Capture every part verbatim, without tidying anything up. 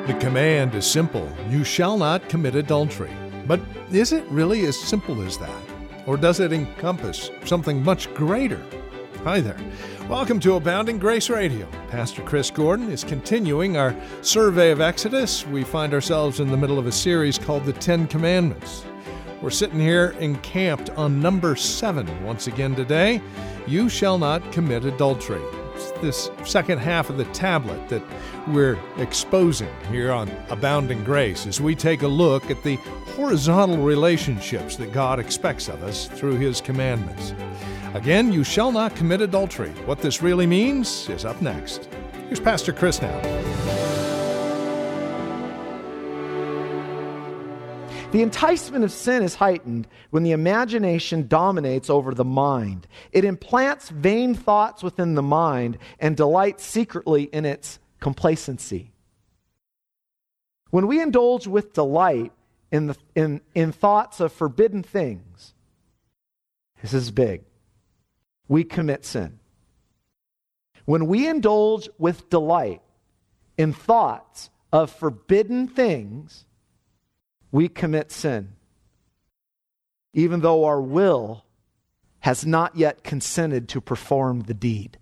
The command is simple. You shall not commit adultery. But is it really as simple as that? Or does it encompass something much greater? Hi there. Welcome to Abounding Grace Radio. Pastor Chris Gordon is continuing our survey of Exodus. We find ourselves in the middle of a series called the Ten Commandments. We're sitting here encamped on number seven once again today. You shall not commit adultery. It's this second half of the tablet that we're exposing here on Abounding Grace as we take a look at the horizontal relationships that God expects of us through His commandments. Again, you shall not commit adultery. What this really means is up next. Here's Pastor Chris now. The enticement of sin is heightened when the imagination dominates over the mind. It implants vain thoughts within the mind and delights secretly in its complacency. When we indulge with delight in, the, in, in thoughts of forbidden things, this is big, we commit sin. When we indulge with delight in thoughts of forbidden things, we commit sin, even though our will has not yet consented to perform the deed.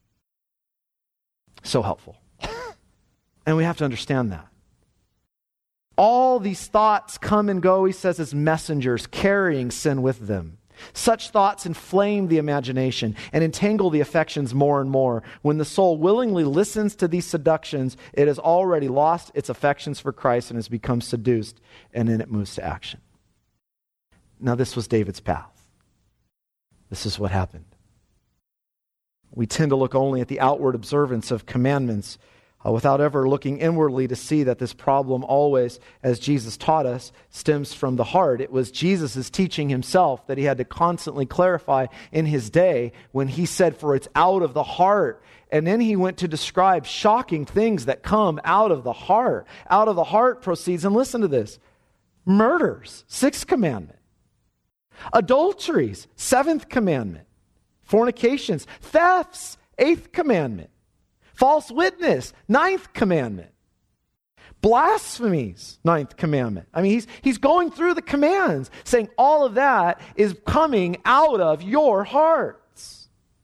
So helpful. And we have to understand that. All these thoughts come and go, he says, as messengers carrying sin with them. Such thoughts inflame the imagination and entangle the affections more and more. When the soul willingly listens to these seductions, it has already lost its affections for Christ and has become seduced, and then it moves to action. Now, this was David's path. This is what happened. We tend to look only at the outward observance of commandments Uh, without ever looking inwardly to see that this problem always, as Jesus taught us, stems from the heart. It was Jesus' teaching himself that he had to constantly clarify in his day when he said, for it's out of the heart. And then he went to describe shocking things that come out of the heart. Out of the heart proceeds, and listen to this, murders, sixth commandment. Adulteries, seventh commandment. Fornications, thefts, eighth commandment. False witness, ninth commandment. Blasphemies, ninth commandment. I mean, he's, he's going through the commands, saying all of that is coming out of your hearts.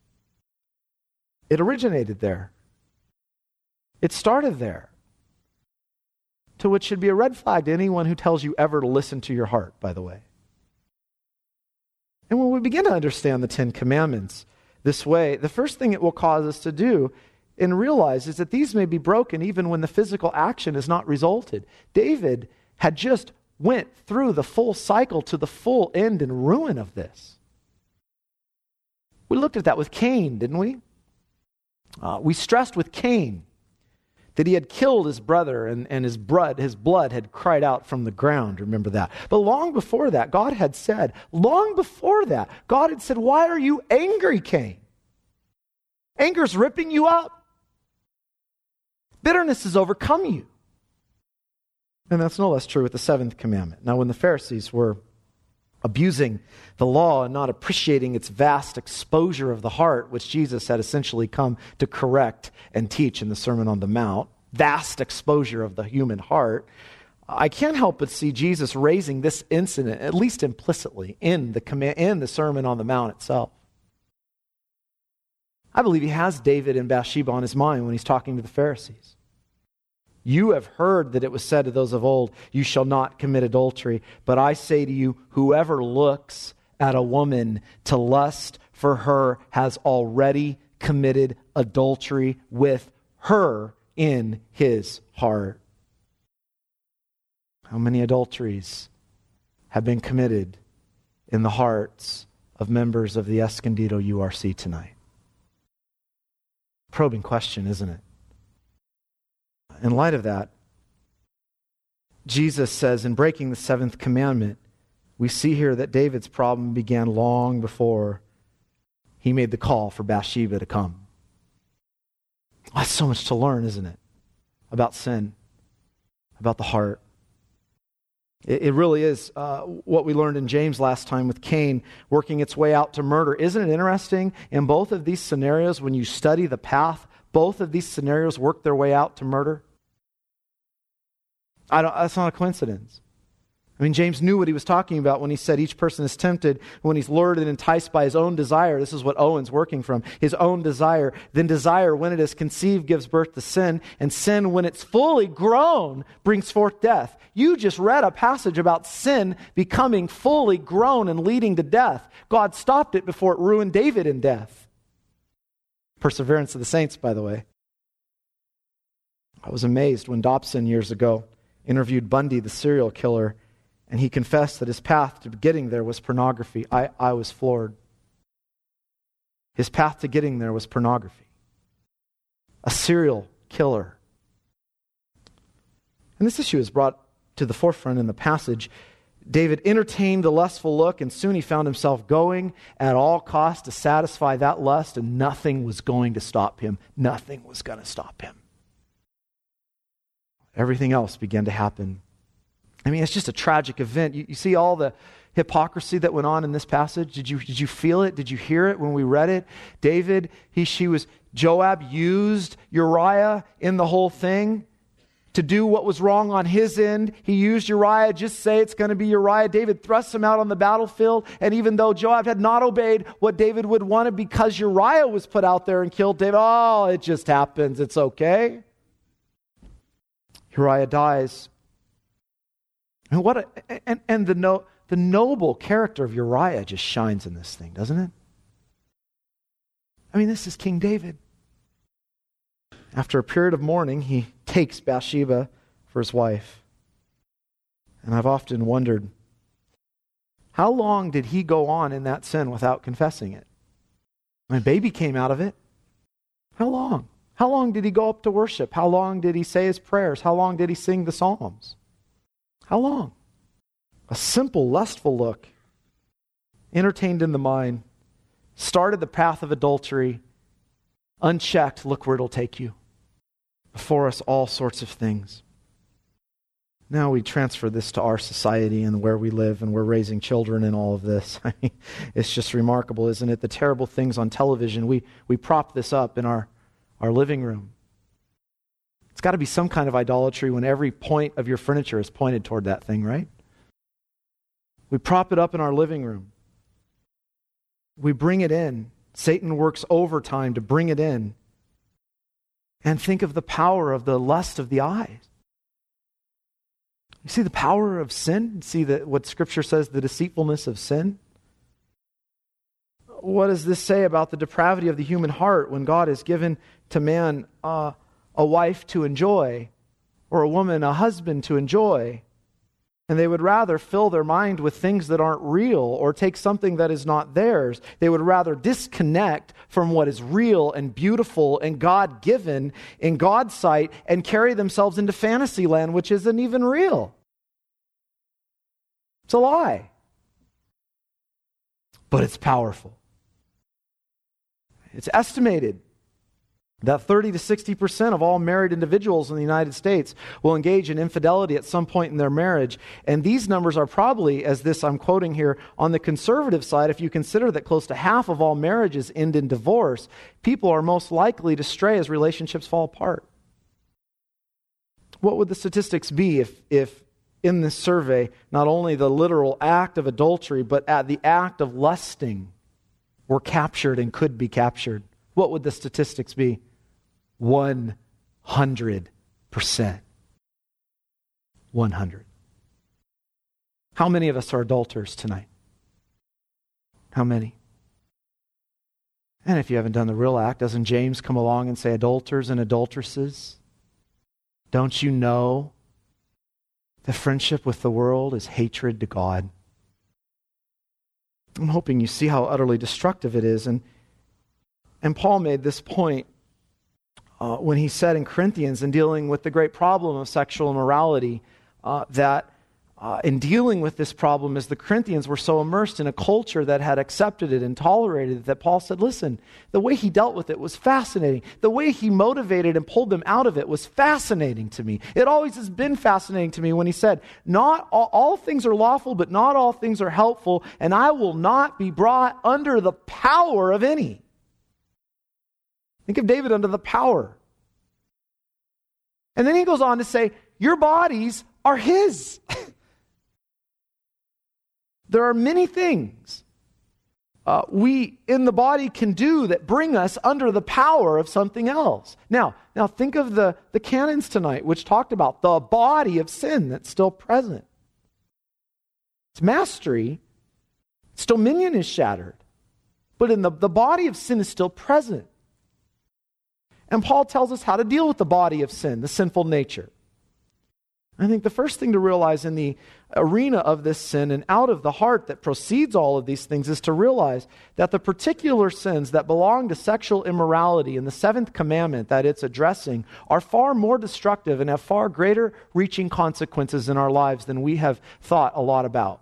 It originated there. It started there. To which should be a red flag to anyone who tells you ever to listen to your heart, by the way. And when we begin to understand the Ten Commandments this way, the first thing it will cause us to do and realize is that these may be broken even when the physical action has not resulted. David had just went through the full cycle to the full end and ruin of this. We looked at that with Cain, didn't we? Uh, we stressed with Cain that he had killed his brother and, and his blood, his blood had cried out from the ground. Remember that. But long before that, God had said, long before that, God had said, why are you angry, Cain? Anger's ripping you up. Bitterness has overcome you. And that's no less true with the seventh commandment. Now, when the Pharisees were abusing the law and not appreciating its vast exposure of the heart, which Jesus had essentially come to correct and teach in the Sermon on the Mount, vast exposure of the human heart, I can't help but see Jesus raising this incident, at least implicitly, in the command, in the Sermon on the Mount itself. I believe he has David and Bathsheba on his mind when he's talking to the Pharisees. You have heard that it was said to those of old, you shall not commit adultery. But I say to you, whoever looks at a woman to lust for her has already committed adultery with her in his heart. How many adulteries have been committed in the hearts of members of the Escondido U R C tonight? Probing question, isn't it? In light of that, Jesus says in breaking the seventh commandment, we see here that David's problem began long before he made the call for Bathsheba to come. That's so much to learn, isn't it? About sin, about the heart. It, it really is uh, what we learned in James last time with Cain working its way out to murder. Isn't it interesting? In both of these scenarios, when you study the path, both of these scenarios work their way out to murder. I don't, that's not a coincidence. I mean, James knew what he was talking about when he said each person is tempted when he's lured and enticed by his own desire. This is what Owen's working from. His own desire. Then desire, when it is conceived, gives birth to sin. And sin, when it's fully grown, brings forth death. You just read a passage about sin becoming fully grown and leading to death. God stopped it before it ruined David in death. Perseverance of the saints, by the way. I was amazed when Dobson years ago interviewed Bundy, the serial killer, and he confessed that his path to getting there was pornography. I, I was floored. His path to getting there was pornography. A serial killer. And this issue is brought to the forefront in the passage. David entertained the lustful look, and soon he found himself going at all costs to satisfy that lust, and nothing was going to stop him. Nothing was going to stop him. Everything else began to happen. I mean, it's just a tragic event. You, you see all the hypocrisy that went on in this passage? Did you, did you feel it? Did you hear it when we read it? David, he, she was, Joab used Uriah in the whole thing to do what was wrong on his end. He used Uriah, just say it's going to be Uriah. David thrusts him out on the battlefield, and even though Joab had not obeyed what David would want, because Uriah was put out there and killed David, oh, it just happens, it's okay. Uriah dies. And what a, and, and the no, the noble character of Uriah just shines in this thing, doesn't it? I mean, this is King David. After a period of mourning, he takes Bathsheba for his wife. And I've often wondered, how long did he go on in that sin without confessing it? My baby came out of it. How long? How long did he go up to worship? How long did he say his prayers? How long did he sing the Psalms? How long? A simple, lustful look, entertained in the mind, started the path of adultery, unchecked, look where it'll take you. Before us, all sorts of things. Now we transfer this to our society and where we live, and we're raising children and all of this. I mean, it's just remarkable, isn't it? The terrible things on television, we, we prop this up in our, our living room. It's got to be some kind of idolatry when every point of your furniture is pointed toward that thing, right? We prop it up in our living room. We bring it in. Satan works overtime to bring it in. And think of the power of the lust of the eyes. You see the power of sin? See the, what Scripture says, the deceitfulness of sin? What does this say about the depravity of the human heart when God has given to man uh, a wife to enjoy, or a woman, a husband to enjoy, and they would rather fill their mind with things that aren't real or take something that is not theirs. They would rather disconnect from what is real and beautiful and God-given in God's sight and carry themselves into fantasy land, which isn't even real. It's a lie. But it's powerful. It's estimated that thirty to sixty percent of all married individuals in the United States will engage in infidelity at some point in their marriage. And these numbers are probably, as this I'm quoting here, on the conservative side. If you consider that close to half of all marriages end in divorce, people are most likely to stray as relationships fall apart. What would the statistics be if, if in this survey, not only the literal act of adultery, but at the act of lusting were captured and could be captured? What would the statistics be? one hundred percent. one hundred. How many of us are adulterers tonight? How many? And if you haven't done the real act, doesn't James come along and say, adulterers and adulteresses, don't you know that friendship with the world is hatred to God? I'm hoping you see how utterly destructive it is. And And Paul made this point uh, when he said in Corinthians, in dealing with the great problem of sexual immorality, uh, that uh, in dealing with this problem, as the Corinthians were so immersed in a culture that had accepted it and tolerated it, that Paul said, listen, the way he dealt with it was fascinating. The way he motivated and pulled them out of it was fascinating to me. It always has been fascinating to me when he said, not all, all things are lawful, but not all things are helpful, and I will not be brought under the power of any. Think of David under the power. And then he goes on to say, your bodies are his. There are many things uh, we in the body can do that bring us under the power of something else. Now, now think of the, the canons tonight, which talked about the body of sin that's still present. Its mastery, its dominion is shattered. But in the, the body of sin is still present. And Paul tells us how to deal with the body of sin, the sinful nature. I think the first thing to realize in the arena of this sin and out of the heart that proceeds all of these things is to realize that the particular sins that belong to sexual immorality and the seventh commandment that it's addressing are far more destructive and have far greater reaching consequences in our lives than we have thought a lot about.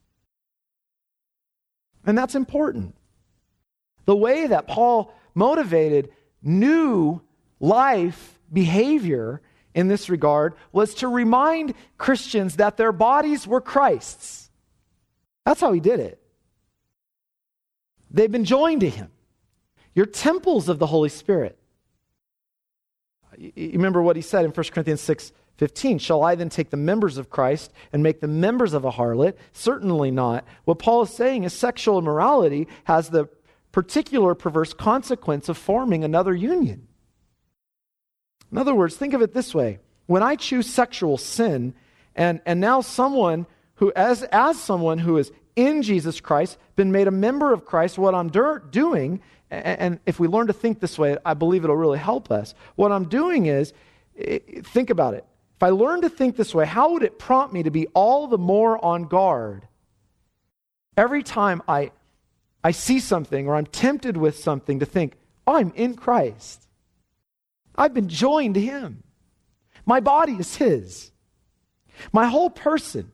And that's important. The way that Paul motivated new life behavior in this regard was to remind Christians that their bodies were Christ's. That's how he did it. They've been joined to him. You're temples of the Holy Spirit. You remember what he said in First Corinthians six fifteen. Shall I then take the members of Christ and make them members of a harlot? Certainly not. What Paul is saying is sexual immorality has the particular perverse consequence of forming another union. In other words, think of it this way. When I choose sexual sin, and, and now someone who, as, as someone who is in Jesus Christ, been made a member of Christ, what I'm do- doing, and, and if we learn to think this way, I believe it'll really help us. What I'm doing is, think about it. If I learn to think this way, how would it prompt me to be all the more on guard every time I, I see something or I'm tempted with something to think, oh, I'm in Christ. I've been joined to him. My body is his. My whole person.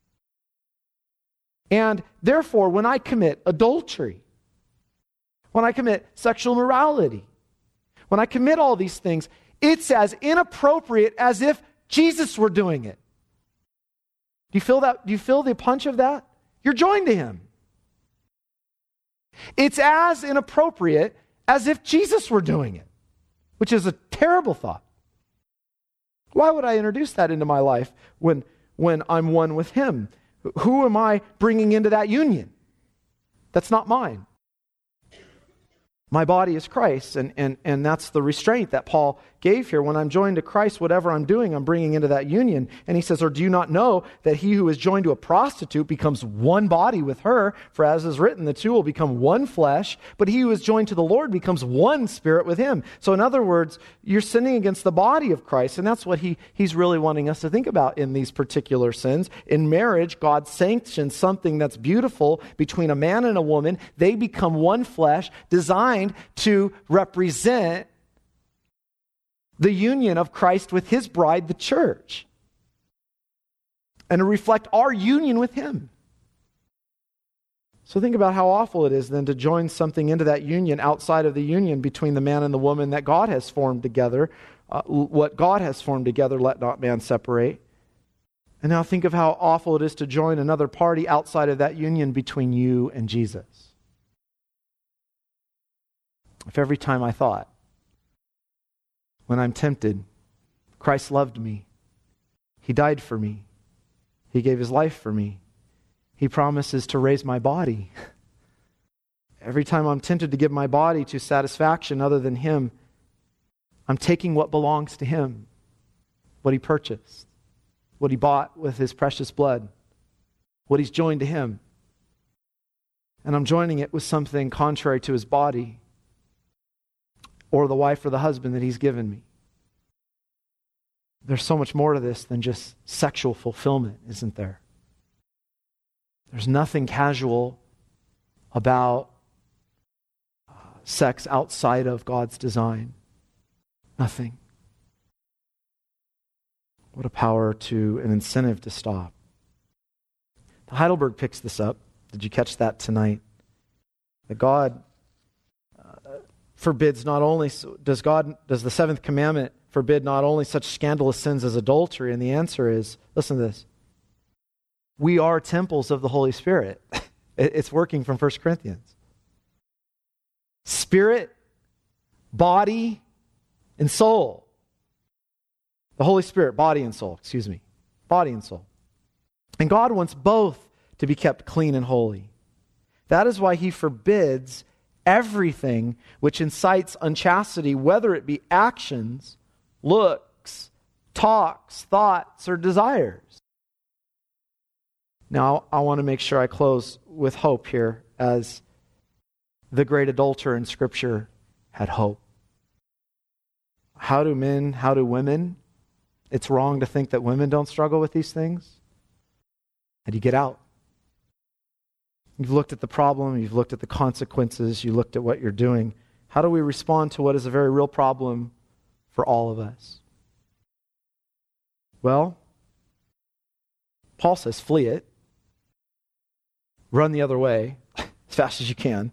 And therefore, when I commit adultery, when I commit sexual immorality, when I commit all these things, it's as inappropriate as if Jesus were doing it. Do you feel that? Do you feel the punch of that? You're joined to him. It's as inappropriate as if Jesus were doing it, which is a terrible thought. Why would I introduce that into my life when, when I'm one with him? Who am I bringing into that union? That's not mine. My body is Christ, and, and, and that's the restraint that Paul gave here. When I'm joined to Christ, whatever I'm doing, I'm bringing into that union. And he says, or do you not know that he who is joined to a prostitute becomes one body with her? For as is written, the two will become one flesh, but he who is joined to the Lord becomes one spirit with him. So in other words, you're sinning against the body of Christ, and that's what he, he's really wanting us to think about in these particular sins. In marriage, God sanctions something that's beautiful between a man and a woman. They become one flesh, designed to represent the union of Christ with his bride, the church, and to reflect our union with him. So think about how awful it is then to join something into that union outside of the union between the man and the woman that God has formed together. Uh, what God has formed together, let not man separate. And now think of how awful it is to join another party outside of that union between you and Jesus. If every time I thought, when I'm tempted, Christ loved me, he died for me, he gave his life for me, he promises to raise my body. Every time I'm tempted to give my body to satisfaction other than him, I'm taking what belongs to him, what he purchased, what he bought with his precious blood, what he's joined to him. And I'm joining it with something contrary to his body, or the wife or the husband that he's given me. There's so much more to this than just sexual fulfillment, isn't there? There's nothing casual about uh, sex outside of God's design. Nothing. What a power to, an incentive to stop. Heidelberg picks this up. Did you catch that tonight? That God forbids not only, does God, does the seventh commandment forbid not only such scandalous sins as adultery? And the answer is, listen to this. We are temples of the Holy Spirit. It's working from First Corinthians. Spirit, body, and soul. The Holy Spirit, body and soul, excuse me. body and soul. And God wants both to be kept clean and holy. That is why he forbids everything which incites unchastity, whether it be actions, looks, talks, thoughts, or desires. Now, I want to make sure I close with hope here, as the great adulterer in Scripture had hope. How do men, how do women? It's wrong to think that women don't struggle with these things. How do you get out? You've looked at the problem, you've looked at the consequences, you looked at what you're doing. How do we respond to what is a very real problem for all of us? Well, Paul says, flee it. Run the other way as fast as you can.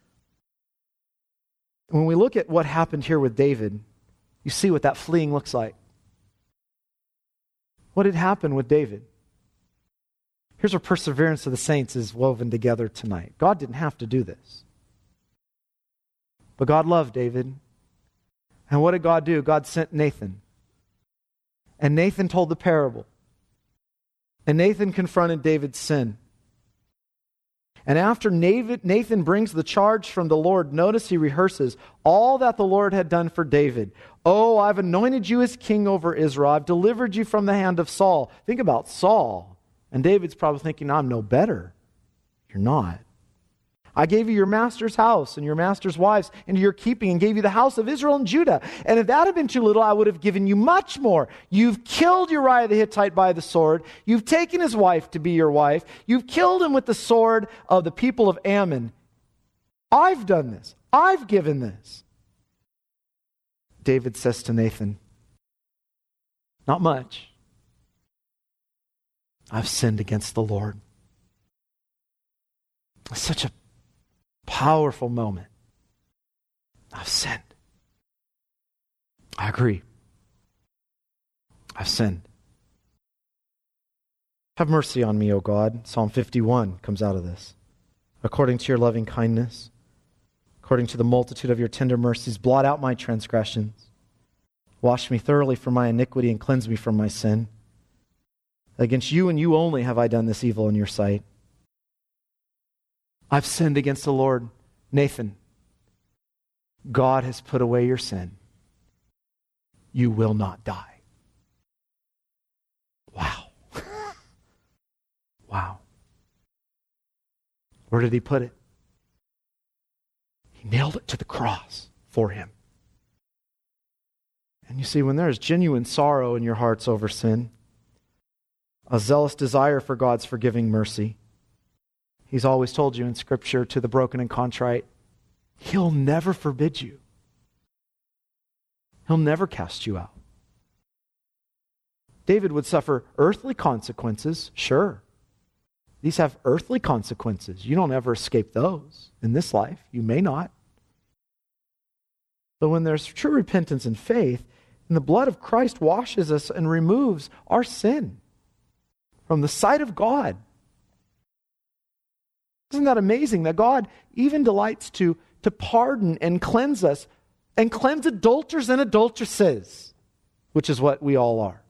When we look at what happened here with David, you see what that fleeing looks like. What had happened with David? Here's where perseverance of the saints is woven together tonight. God didn't have to do this. But God loved David. And what did God do? God sent Nathan. And Nathan told the parable. And Nathan confronted David's sin. And after Nathan brings the charge from the Lord, notice he rehearses all that the Lord had done for David. Oh, I've anointed you as king over Israel. I've delivered you from the hand of Saul. Think about Saul. And David's probably thinking, I'm no better. You're not. I gave you your master's house and your master's wives into your keeping, and gave you the house of Israel and Judah. And if that had been too little, I would have given you much more. You've killed Uriah the Hittite by the sword. You've taken his wife to be your wife. You've killed him with the sword of the people of Ammon. I've done this. I've given this. David says to Nathan, not much. I've sinned against the Lord. It's such a powerful moment. I've sinned. I agree. I've sinned. Have mercy on me, O God. Psalm fifty-one comes out of this. According to your loving kindness, according to the multitude of your tender mercies, blot out my transgressions. Wash me thoroughly from my iniquity and cleanse me from my sin. Against you and you only have I done this evil in your sight. I've sinned against the Lord. Nathan, God has put away your sin. You will not die. Wow. Wow. Where did he put it? He nailed it to the cross for him. And you see, when there is genuine sorrow in your hearts over sin, a zealous desire for God's forgiving mercy, He's always told you in Scripture, to the broken and contrite, He'll never forbid you. He'll never cast you out. David would suffer earthly consequences, sure. These have earthly consequences. You don't ever escape those in this life. You may not. But when there's true repentance and faith, and the blood of Christ washes us and removes our sin from the sight of God. Isn't that amazing that God even delights to, to pardon and cleanse us and cleanse adulterers and adulteresses, which is what we all are.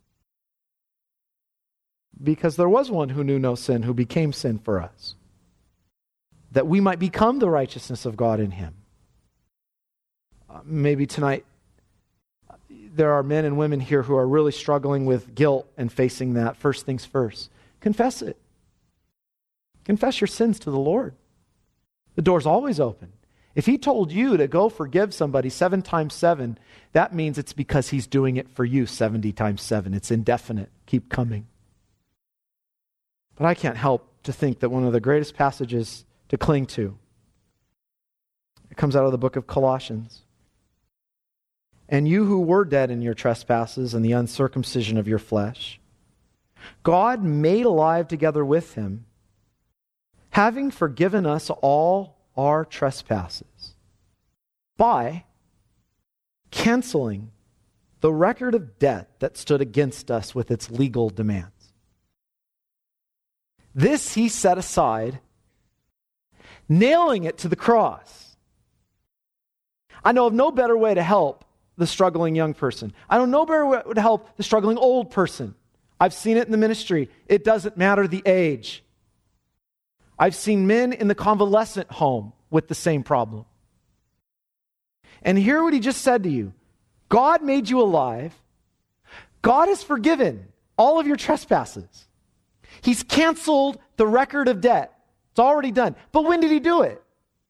Because there was one who knew no sin, who became sin for us, that we might become the righteousness of God in Him. Uh, maybe tonight there are men and women here who are really struggling with guilt and facing that. First things first, confess it. Confess your sins to the Lord. The door's always open. If He told you to go forgive somebody seven times seven, that means it's because He's doing it for you seventy times seven. It's indefinite. Keep coming. But I can't help to think that one of the greatest passages to cling to, it comes out of the book of Colossians. And you who were dead in your trespasses and the uncircumcision of your flesh, God made alive together with Him, having forgiven us all our trespasses, by canceling the record of debt that stood against us with its legal demands. This He set aside, nailing it to the cross. I know of no better way to help the struggling young person. I don't know better way to help the struggling old person. I've seen it in the ministry. It doesn't matter the age. I've seen men in the convalescent home with the same problem. And hear what he just said to you. God made you alive. God has forgiven all of your trespasses. He's canceled the record of debt. It's already done. But when did he do it?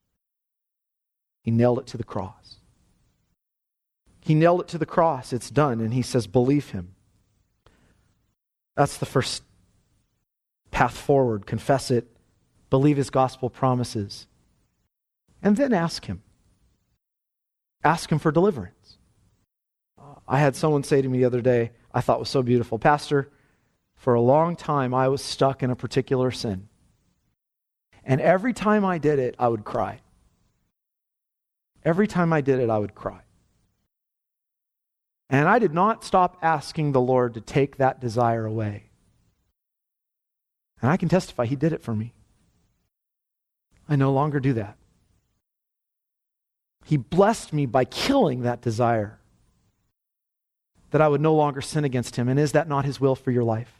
He nailed it to the cross. He nailed it to the cross. It's done. And he says, believe him. That's the first path forward. Confess it. Believe his gospel promises. And then ask him. Ask him for deliverance. I had someone say to me the other day, I thought was so beautiful, Pastor, for a long time I was stuck in a particular sin. And every time I did it, I would cry. Every time I did it, I would cry. And I did not stop asking the Lord to take that desire away. And I can testify, he did it for me. I no longer do that. He blessed me by killing that desire, that I would no longer sin against him. And is that not his will for your life?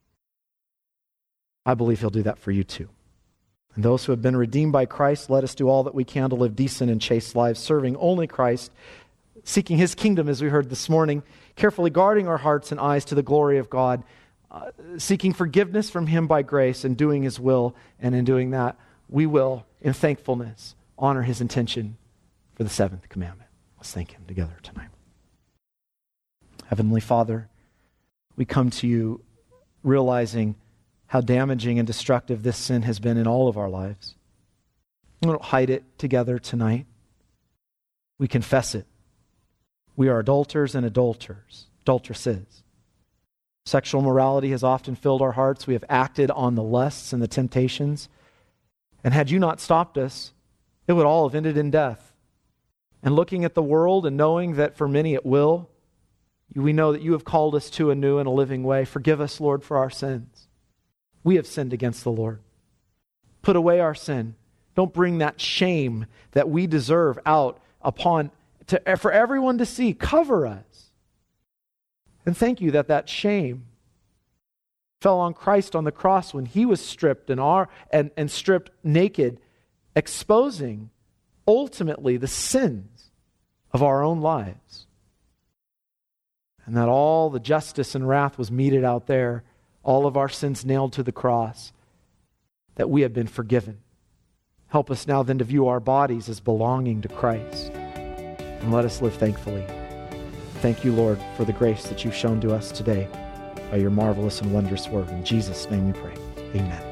I believe he'll do that for you too. And those who have been redeemed by Christ, let us do all that we can to live decent and chaste lives, serving only Christ, seeking his kingdom, as we heard this morning, carefully guarding our hearts and eyes to the glory of God, uh, seeking forgiveness from him by grace and doing his will. And in doing that, we will, in thankfulness, honor his intention for the seventh commandment. Let's thank him together tonight. Heavenly Father, we come to you realizing how damaging and destructive this sin has been in all of our lives. We don't hide it together tonight. We confess it. We are adulterers and adulterers, adulteresses. Sexual morality has often filled our hearts. We have acted on the lusts and the temptations. And had you not stopped us, it would all have ended in death. And looking at the world and knowing that for many it will, we know that you have called us to a new and a living way. Forgive us, Lord, for our sins. We have sinned against the Lord. Put away our sin. Don't bring that shame that we deserve out upon to, for everyone to see. Cover us. And thank you that that shame fell on Christ on the cross when he was stripped and, our, and, and stripped naked, exposing ultimately the sins of our own lives. And that all the justice and wrath was meted out there, all of our sins nailed to the cross, that we have been forgiven. Help us now then to view our bodies as belonging to Christ. And let us live thankfully. Thank you, Lord, for the grace that you've shown to us today by your marvelous and wondrous work. In Jesus' name we pray. Amen.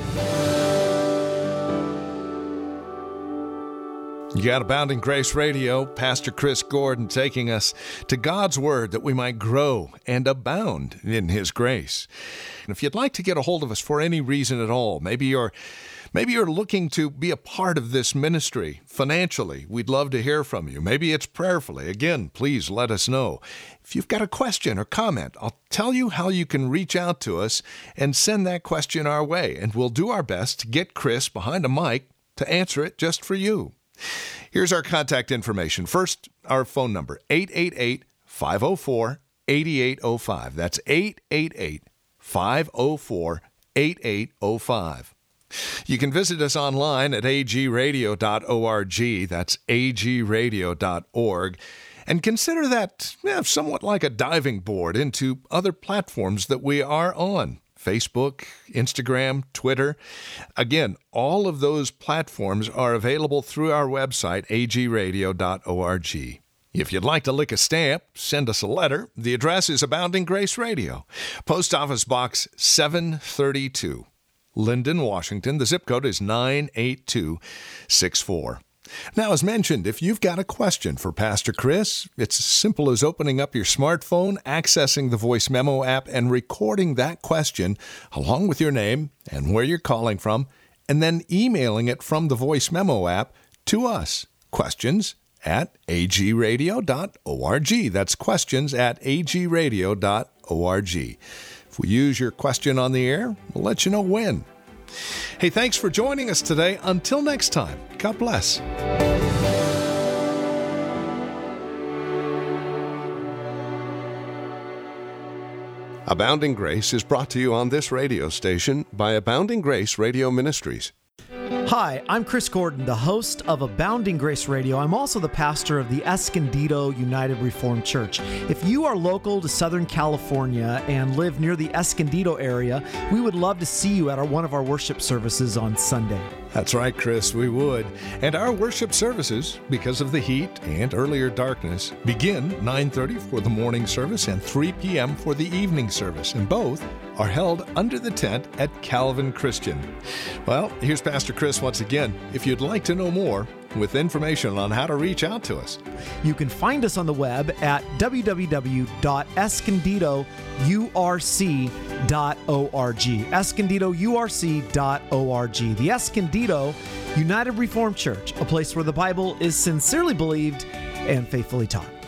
You got Abounding Grace Radio, Pastor Chris Gordon taking us to God's Word that we might grow and abound in His grace. And if you'd like to get a hold of us for any reason at all, maybe you're maybe you're looking to be a part of this ministry financially, we'd love to hear from you. Maybe it's prayerfully. Again, please let us know. If you've got a question or comment, I'll tell you how you can reach out to us and send that question our way, and we'll do our best to get Chris behind a mic to answer it just for you. Here's our contact information. First, our phone number, eight eight eight, five oh four, eight eight oh five. That's eight eight eight, five oh four, eight eight oh five. You can visit us online at a g radio dot org. That's a g radio dot org. And consider that yeah, somewhat like a diving board into other platforms that we are on. Facebook, Instagram, Twitter. Again, all of those platforms are available through our website, a g radio dot org. If you'd like to lick a stamp, send us a letter. The address is Abounding Grace Radio, Post Office Box seven thirty-two, Linden, Washington. The zip code is nine eight two six four. Now, as mentioned, if you've got a question for Pastor Chris, it's as simple as opening up your smartphone, accessing the Voice Memo app, and recording that question along with your name and where you're calling from, and then emailing it from the Voice Memo app to us. Questions at a g radio dot org. That's questions at a g radio dot org. If we use your question on the air, we'll let you know when. Hey, thanks for joining us today. Until next time, God bless. Abounding Grace is brought to you on this radio station by Abounding Grace Radio Ministries. Hi, I'm Chris Gordon, the host of Abounding Grace Radio. I'm also the pastor of the Escondido United Reformed Church. If you are local to Southern California and live near the Escondido area, we would love to see you at our, one of our worship services on Sunday. That's right, Chris, we would. And our worship services, because of the heat and earlier darkness, begin nine thirty for the morning service and three p.m. for the evening service, and both are held under the tent at Calvin Christian. Well, here's Pastor Chris once again. If you'd like to know more, with information on how to reach out to us, you can find us on the web at w w w dot escondido u r c dot org. escondido u r c dot org. The Escondido United Reformed Church, a place where the Bible is sincerely believed and faithfully taught.